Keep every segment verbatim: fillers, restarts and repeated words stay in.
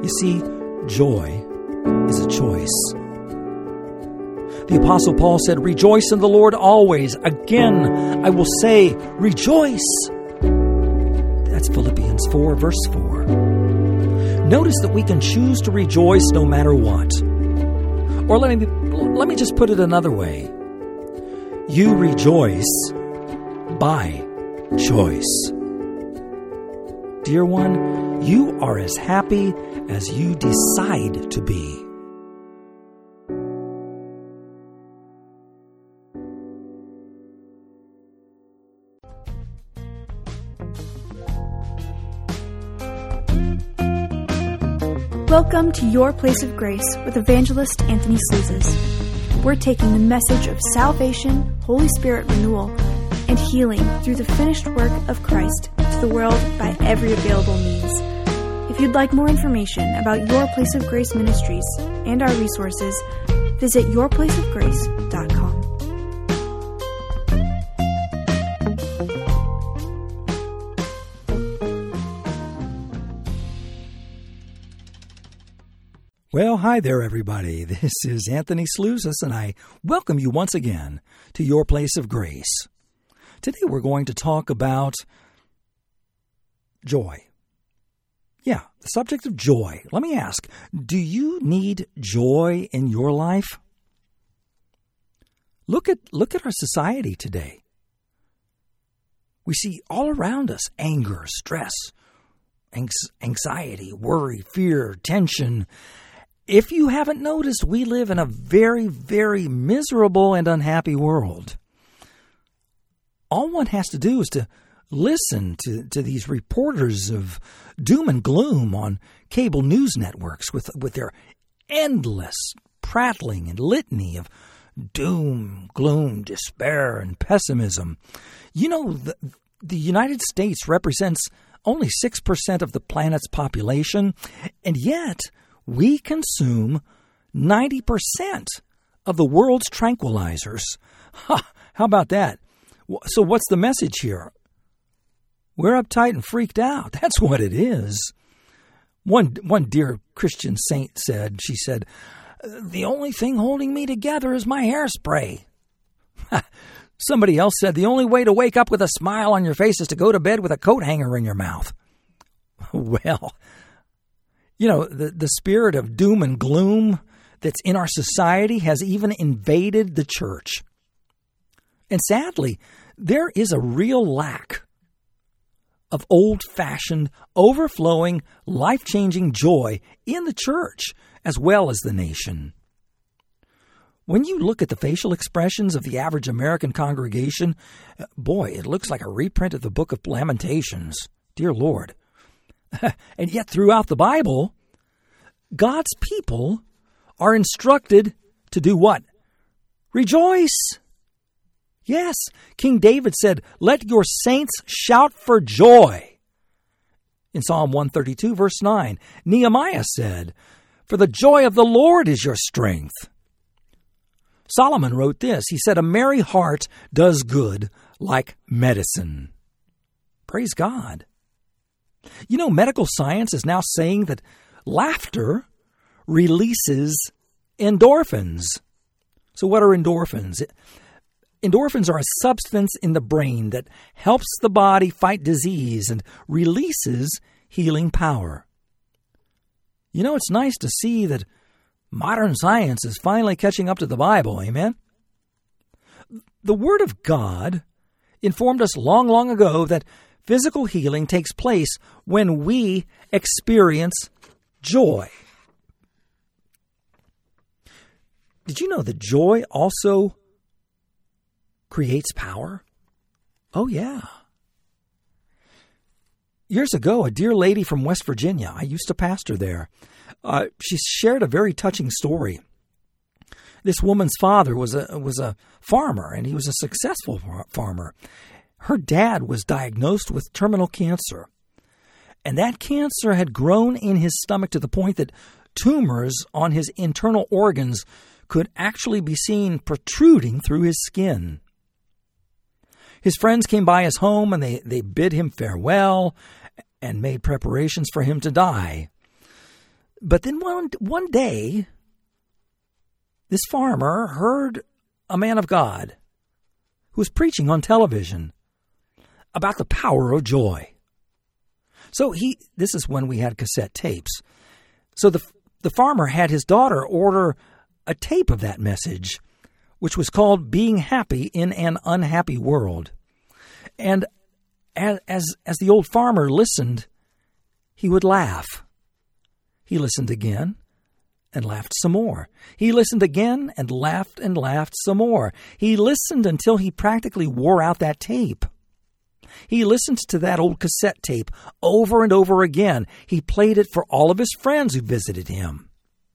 You see, joy is a choice. The Apostle Paul said, "Rejoice in the Lord always. Again, I will say, rejoice." That's Philippians four, verse four. Notice that we can choose to rejoice no matter what. Or let me, let me just put it another way. You rejoice by choice. Dear one, you are as happy as you decide to be. Welcome to Your Place of Grace with Evangelist Anthony Slouzes. We're taking the message of salvation, Holy Spirit renewal, and healing through the finished work of Christ to the world by every available means. If you'd like more information about Your Place of Grace Ministries and our resources, visit your place of grace dot com. Well, hi there, everybody. This is Anthony Slouzes, and I welcome you once again to Your Place of Grace. Today we're going to talk about joy. Yeah, the subject of joy. Let me ask, do you need joy in your life? Look at look at our society today. We see all around us anger, stress, anxiety, worry, fear, tension. If you haven't noticed, we live in a very, very miserable and unhappy world. All one has to do is to listen to, to these reporters of doom and gloom on cable news networks with, with their endless prattling and litany of doom, gloom, despair, and pessimism. You know, the, the United States represents only six percent of the planet's population, and yet we consume ninety percent of the world's tranquilizers. Ha, how about that? So what's the message here? We're uptight and freaked out. That's what it is. One one dear Christian saint said, she said, "The only thing holding me together is my hairspray." Somebody else said, "The only way to wake up with a smile on your face is to go to bed with a coat hanger in your mouth." Well, you know, the, the spirit of doom and gloom that's in our society has even invaded the church. And sadly, there is a real lack of old-fashioned, overflowing, life-changing joy in the church as well as the nation. When you look at the facial expressions of the average American congregation, boy, it looks like a reprint of the book of Lamentations. Dear Lord. And yet throughout the Bible, God's people are instructed to do what? Rejoice. Yes, King David said, "Let your saints shout for joy." In Psalm one thirty-two, verse nine, Nehemiah said, "For the joy of the Lord is your strength." Solomon wrote this. He said, "A merry heart does good like medicine." Praise God. You know, medical science is now saying that laughter releases endorphins. So what are endorphins? Endorphins are a substance in the brain that helps the body fight disease and releases healing power. You know, it's nice to see that modern science is finally catching up to the Bible, amen? The Word of God informed us long, long ago that physical healing takes place when we experience joy. Did you know that joy also creates power? Oh, yeah. Years ago, a dear lady from West Virginia, I used to pastor there, uh, she shared a very touching story. This woman's father was a was a farmer, and he was a successful farmer. Her dad was diagnosed with terminal cancer, and that cancer had grown in his stomach to the point that tumors on his internal organs could actually be seen protruding through his skin. His friends came by his home, and they, they bid him farewell and made preparations for him to die. But then one, one day, this farmer heard a man of God who was preaching on television about the power of joy. So he, this is when we had cassette tapes. So the the farmer had his daughter order a tape of that message, which was called Being Happy in an Unhappy World. And as, as, as the old farmer listened, he would laugh. He listened again and laughed some more. He listened again and laughed and laughed some more. He listened until he practically wore out that tape. He listened to that old cassette tape over and over again. He played it for all of his friends who visited him.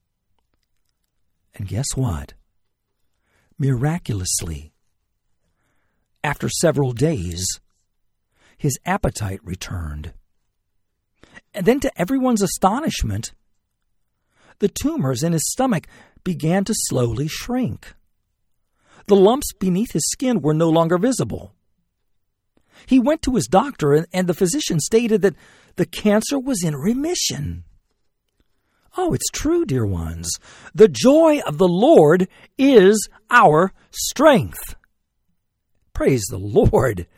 And guess what? Miraculously, after several days, his appetite returned. And then to everyone's astonishment, the tumors in his stomach began to slowly shrink. The lumps beneath his skin were no longer visible. He went to his doctor, and the physician stated that the cancer was in remission. Oh, it's true, dear ones. The joy of the Lord is our strength. Praise the Lord.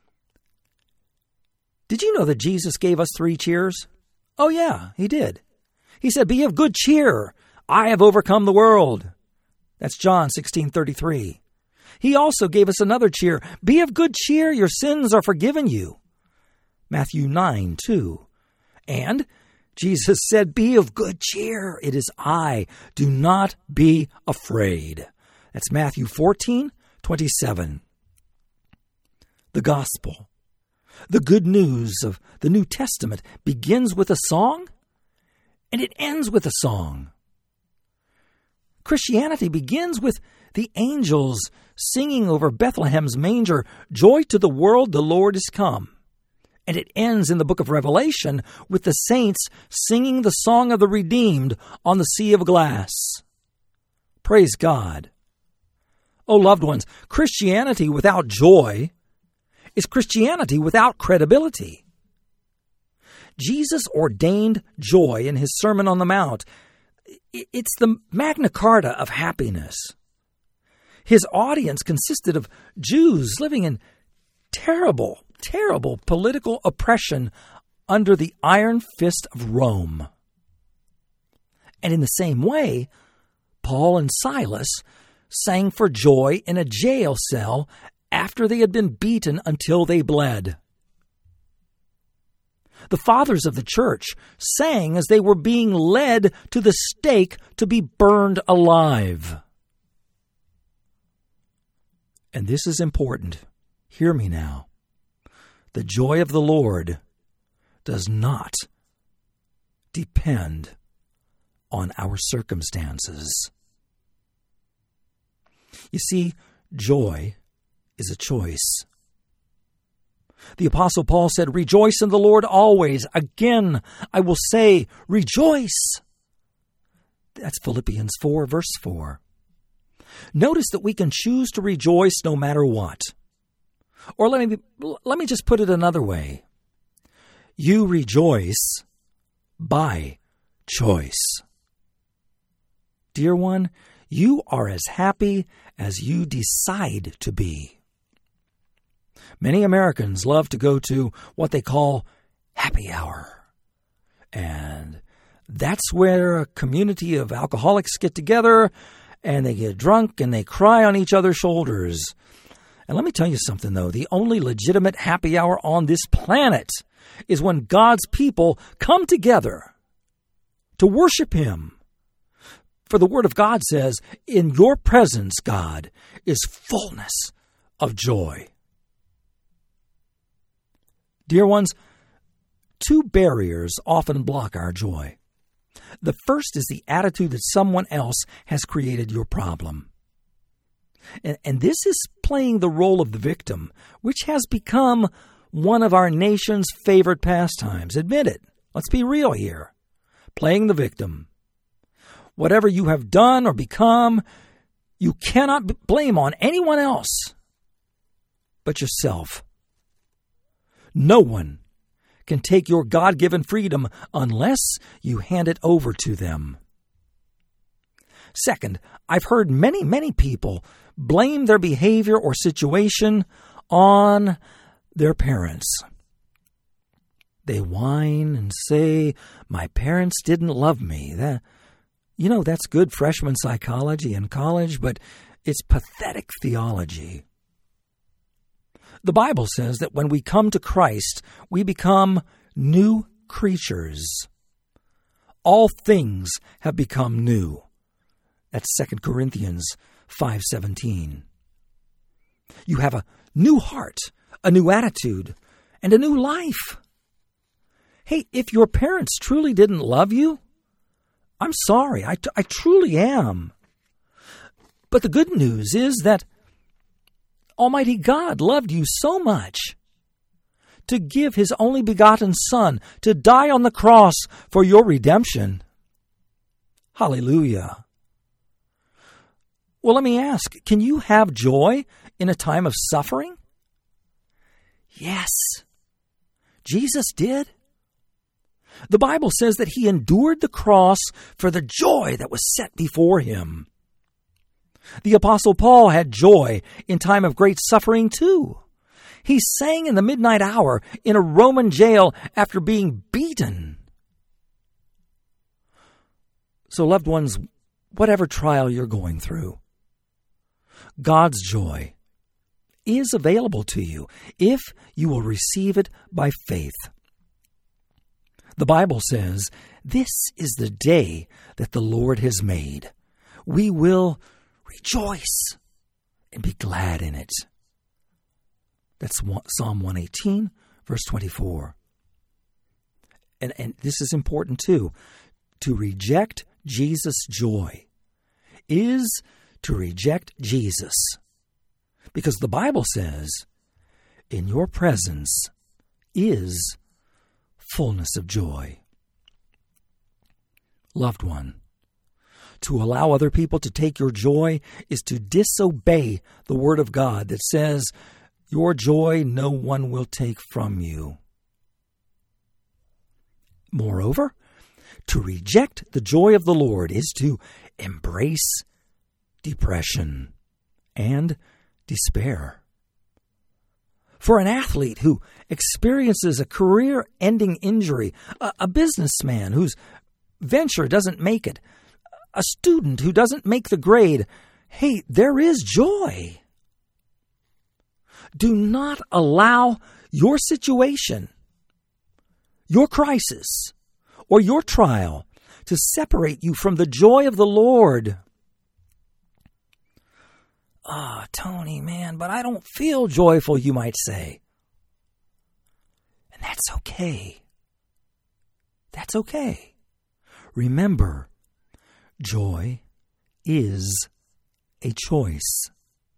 Did you know that Jesus gave us three cheers? Oh, yeah, he did. He said, "Be of good cheer. I have overcome the world." That's John sixteen thirty-three. He also gave us another cheer. "Be of good cheer. Your sins are forgiven you." Matthew nine two. And Jesus said, "Be of good cheer. It is I. Do not be afraid." That's Matthew fourteen twenty-seven. The gospel, the good news of the New Testament, begins with a song and it ends with a song. Christianity begins with the angels singing over Bethlehem's manger, "Joy to the world, the Lord is come." And it ends in the book of Revelation with the saints singing the song of the redeemed on the sea of glass. Praise God. Oh, loved ones, Christianity without joy is Christianity without credibility. Jesus ordained joy in his Sermon on the Mount. It's the Magna Carta of happiness. His audience consisted of Jews living in terrible, terrible political oppression under the iron fist of Rome. And in the same way, Paul and Silas sang for joy in a jail cell after they had been beaten until they bled. The fathers of the church sang as they were being led to the stake to be burned alive. And this is important. Hear me now. The joy of the Lord does not depend on our circumstances. You see, joy is a choice. The Apostle Paul said, "Rejoice in the Lord always. Again, I will say, rejoice." That's Philippians four, verse four. Notice that we can choose to rejoice no matter what. Or let me, let me just put it another way. You rejoice by choice. Dear one, you are as happy as you decide to be. Many Americans love to go to what they call happy hour. And that's where a community of alcoholics get together and they get drunk and they cry on each other's shoulders. And let me tell you something, though. The only legitimate happy hour on this planet is when God's people come together to worship Him. For the Word of God says, "In your presence, God, is fullness of joy." Dear ones, two barriers often block our joy. The first is the attitude that someone else has created your problem. And, and this is playing the role of the victim, which has become one of our nation's favorite pastimes. Admit it. Let's be real here. Playing the victim. Whatever you have done or become, you cannot blame on anyone else but yourself. No one can take your God-given freedom unless you hand it over to them. Second, I've heard many, many people blame their behavior or situation on their parents. They whine and say, my parents didn't love me. That, you know, that's good freshman psychology in college, but it's pathetic theology. The Bible says that when we come to Christ, we become new creatures. All things have become new. That's Second Corinthians five seventeen. You have a new heart, a new attitude, and a new life. Hey, if your parents truly didn't love you, I'm sorry, I, t- I truly am. But the good news is that Almighty God loved you so much to give His only begotten Son to die on the cross for your redemption. Hallelujah. Well, let me ask, can you have joy in a time of suffering? Yes, Jesus did. The Bible says that He endured the cross for the joy that was set before Him. The Apostle Paul had joy in time of great suffering too. He sang in the midnight hour in a Roman jail after being beaten. So, loved ones, whatever trial you're going through, God's joy is available to you if you will receive it by faith. The Bible says, this is the day that the Lord has made. We will rejoice and be glad in it. That's Psalm one eighteen, verse twenty-four. And, and this is important too. To reject Jesus' joy is to reject Jesus. Because the Bible says, in your presence is fullness of joy. Loved one, to allow other people to take your joy is to disobey the Word of God that says, your joy no one will take from you. Moreover, to reject the joy of the Lord is to embrace depression and despair. For an athlete who experiences a career-ending injury, a, a businessman whose venture doesn't make it, a student who doesn't make the grade, hey, there is joy. Do not allow your situation, your crisis, or your trial to separate you from the joy of the Lord. Ah, oh, Tony, man, but I don't feel joyful, you might say. And that's okay. That's okay. Remember, joy is a choice.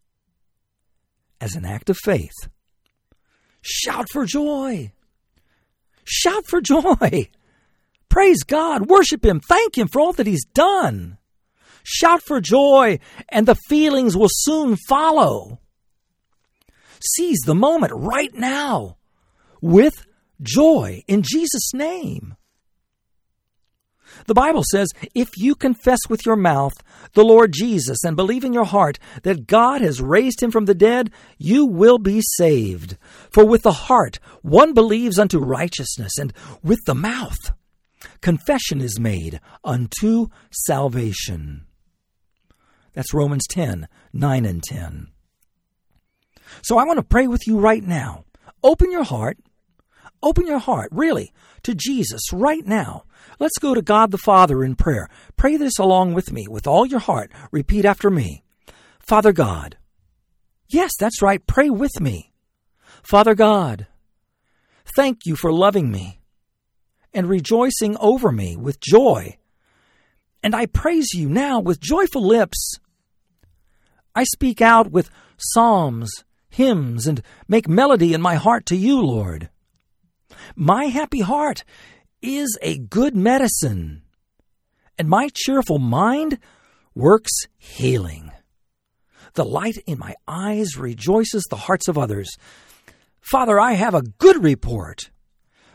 As an act of faith, shout for joy. Shout for joy. Praise God. Worship Him. Thank Him for all that He's done. Shout for joy, and the feelings will soon follow. Seize the moment right now with joy in Jesus' name. The Bible says, if you confess with your mouth the Lord Jesus and believe in your heart that God has raised Him from the dead, you will be saved. For with the heart one believes unto righteousness, and with the mouth confession is made unto salvation. That's Romans ten, nine and ten. So I want to pray with you right now. Open your heart. Open your heart, really, to Jesus right now. Let's go to God the Father in prayer. Pray this along with me with all your heart. Repeat after me. Father God. Yes, that's right. Pray with me. Father God, thank you for loving me and rejoicing over me with joy. And I praise you now with joyful lips. I speak out with psalms, hymns, and make melody in my heart to you, Lord. My happy heart is a good medicine, and my cheerful mind works healing. The light in my eyes rejoices the hearts of others. Father, I have a good report.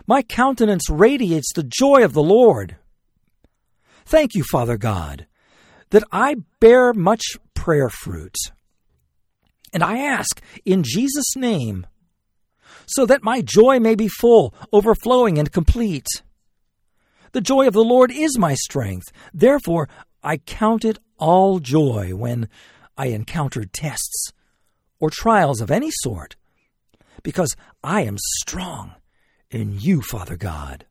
My countenance radiates the joy of the Lord. Thank you, Father God, that I bear much prayer fruit. And I ask in Jesus' name, so that my joy may be full, overflowing, and complete. The joy of the Lord is my strength. Therefore, I count it all joy when I encounter tests or trials of any sort, because I am strong in you, Father God.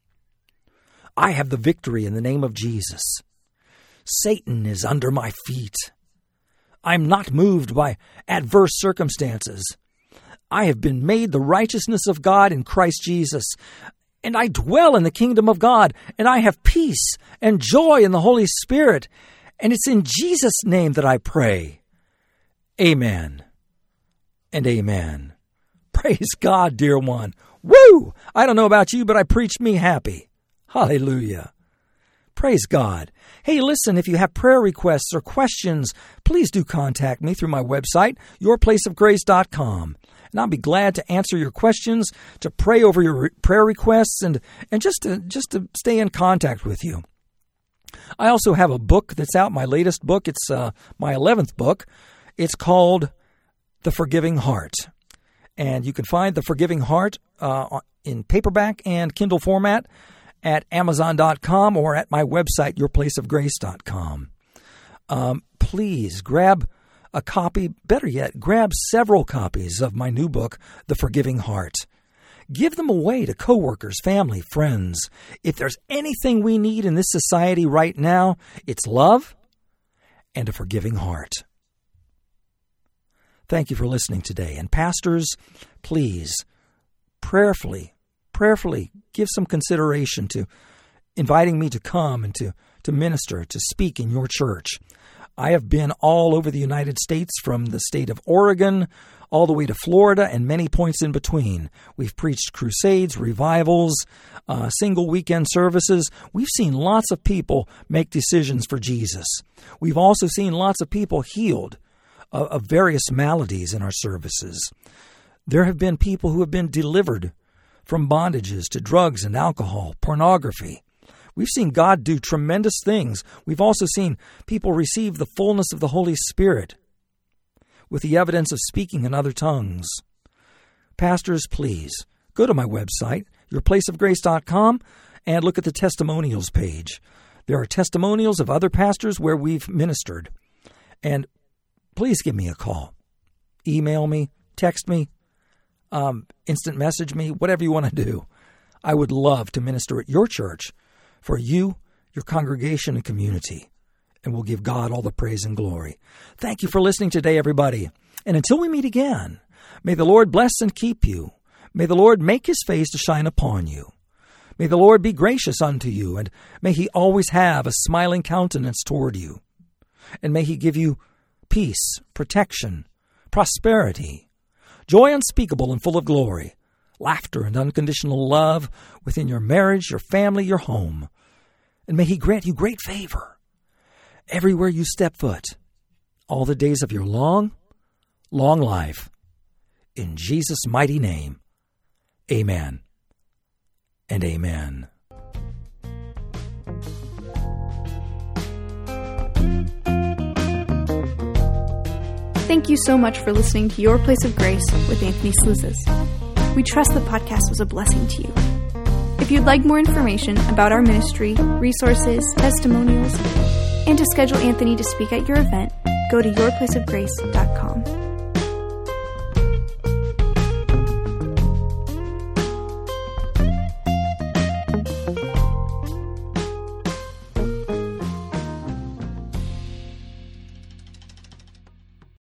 I have the victory in the name of Jesus. Satan is under my feet. I'm not moved by adverse circumstances. I have been made the righteousness of God in Christ Jesus, and I dwell in the kingdom of God, and I have peace and joy in the Holy Spirit, and it's in Jesus' name that I pray. Amen and amen. Praise God, dear one. Woo! I don't know about you, but I preached me happy. Hallelujah. Praise God. Hey, listen, if you have prayer requests or questions, please do contact me through my website, your place of grace dot com. And I'll be glad to answer your questions, to pray over your re- prayer requests, and, and just to, just to stay in contact with you. I also have a book that's out, my latest book. It's uh, my eleventh book. It's called The Forgiving Heart. And you can find The Forgiving Heart uh, in paperback and Kindle format at amazon dot com or at my website, your place of grace dot com. Um, please grab a copy, better yet, grab several copies of my new book, The Forgiving Heart. Give them away to coworkers, family, friends. If there's anything we need in this society right now, it's love and a forgiving heart. Thank you for listening today. And pastors, please, prayerfully, prayerfully give some consideration to inviting me to come and to, to minister, to speak in your church. I have been all over the United States, from the state of Oregon all the way to Florida and many points in between. We've preached crusades, revivals, uh, single weekend services. We've seen lots of people make decisions for Jesus. We've also seen lots of people healed of, of various maladies in our services. There have been people who have been delivered from bondages to drugs and alcohol, pornography. We've seen God do tremendous things. We've also seen people receive the fullness of the Holy Spirit with the evidence of speaking in other tongues. Pastors, please, go to my website, your place of grace dot com, and look at the testimonials page. There are testimonials of other pastors where we've ministered. And please give me a call. Email me, text me, um, instant message me, whatever you want to do. I would love to minister at your church for you, your congregation, and community. And we'll give God all the praise and glory. Thank you for listening today, everybody. And until we meet again, may the Lord bless and keep you. May the Lord make his face to shine upon you. May the Lord be gracious unto you, and may he always have a smiling countenance toward you. And may he give you peace, protection, prosperity, joy unspeakable and full of glory, laughter and unconditional love within your marriage, your family, your home. And may he grant you great favor everywhere you step foot, all the days of your long, long life. In Jesus' mighty name, amen and amen. Thank you so much for listening to Your Place of Grace with Anthony Sluzas. We trust the podcast was a blessing to you. If you'd like more information about our ministry, resources, testimonials, and to schedule Anthony to speak at your event, go to your place of grace dot com.